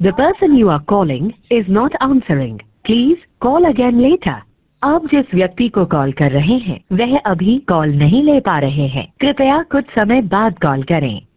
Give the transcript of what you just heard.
The person you are calling is not answering. Please call again later. आप जिस व्यक्ति को कॉल कर रहे हैं वह अभी कॉल नहीं ले पा रहे हैं। कृपया कुछ समय बाद कॉल करें।